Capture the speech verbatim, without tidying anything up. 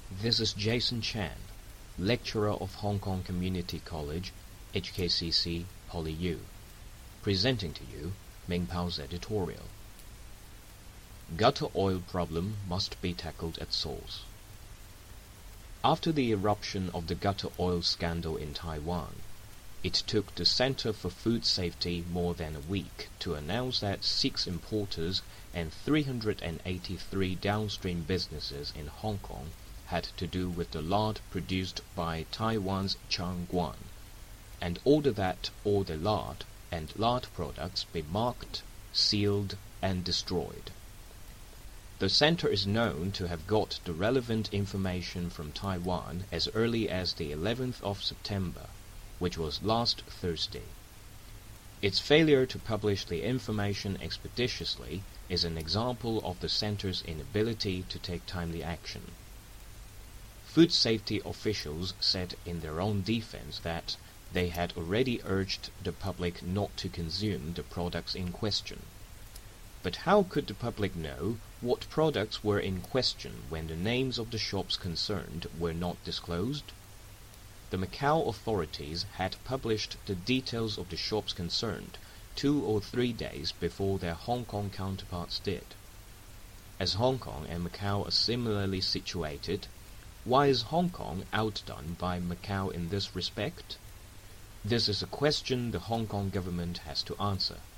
This is Jason Chan, lecturer of Hong Kong Community College, H K C C PolyU, presenting to you Ming Pao's editorial. Gutter oil problem must be tackled at source. After the eruption of the gutter oil scandal in Taiwan, it took the Center for Food Safety more than a week to announce that six importers and three hundred eighty-three downstream businesses in Hong Kong had to do with the lard produced by Taiwan's Changguan, and order that all the lard and lard products be marked, sealed, and destroyed. The center is known to have got the relevant information from Taiwan as early as the eleventh of September, which was last Thursday. Its failure to publish the information expeditiously is an example of the center's inability to take timely action. Food safety officials said in their own defense that they had already urged the public not to consume the products in question. But how could the public know what products were in question when the names of the shops concerned were not disclosed? The Macau authorities had published the details of the shops concerned two or three days before their Hong Kong counterparts did. As Hong Kong and Macau are similarly situated, why is Hong Kong outdone by Macau in this respect? This is a question the Hong Kong government has to answer.